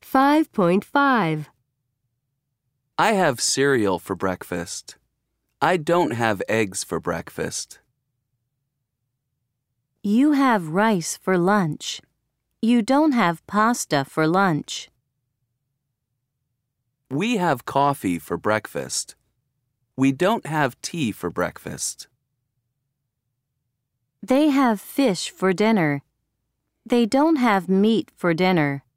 5.5. I have cereal for breakfast. I don't have eggs for breakfast. You have rice for lunch. You don't have pasta for lunch. We have coffee for breakfast. We don't have tea for breakfast. They have fish for dinner. They don't have meat for dinner.